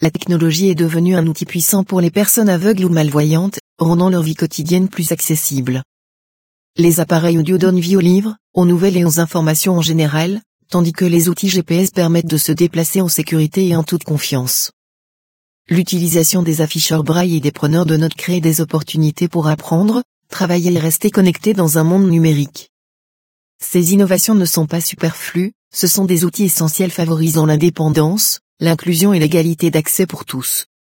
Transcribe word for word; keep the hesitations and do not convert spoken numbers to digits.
la technologie est devenue un outil puissant pour les personnes aveugles ou malvoyantes, rendant leur vie quotidienne plus accessible. Les appareils audio donnent vie aux livres, aux nouvelles et aux informations en général, tandis que les outils G P S permettent de se déplacer en sécurité et en toute confiance. L'utilisation des afficheurs braille et des preneurs de notes crée des opportunités pour apprendre, travailler et rester connecté dans un monde numérique. Ces innovations ne sont pas superflues, ce sont des outils essentiels favorisant l'indépendance, l'inclusion et l'égalité d'accès pour tous.